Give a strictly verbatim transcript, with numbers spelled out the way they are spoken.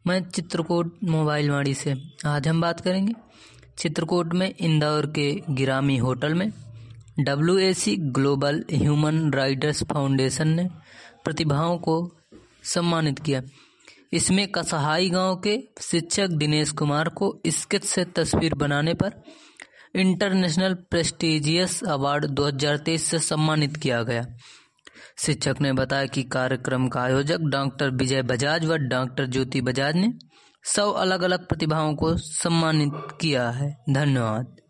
मैं चित्रकूट मोबाइल वाड़ी से। आज हम बात करेंगे चित्रकूट में इंदौर के गिरामी होटल में W A C global human rights foundation ने प्रतिभाओं को सम्मानित किया। इसमें कसहाई गांव के शिक्षक दिनेश कुमार को स्केच से तस्वीर बनाने पर इंटरनेशनल प्रेस्टिजियस अवार्ड दो हज़ार तेईस से सम्मानित किया गया। शिक्षक ने बताया कि कार्यक्रम का आयोजक डॉक्टर विजय बजाज व डॉक्टर ज्योति बजाज ने सौ अलग अलग प्रतिभाओं को सम्मानित किया है। धन्यवाद।